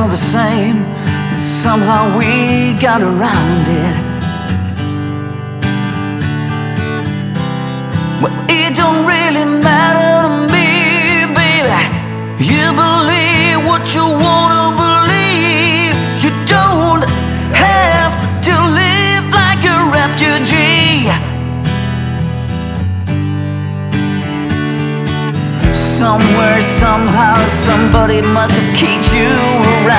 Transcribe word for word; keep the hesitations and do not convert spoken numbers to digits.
the same, but somehow we got around it. Well, it don't really matter to me, baby. You believe what you wanna believe. You don't have to live like a refugee. Somewhere, somehow, somebody must have kicked you around.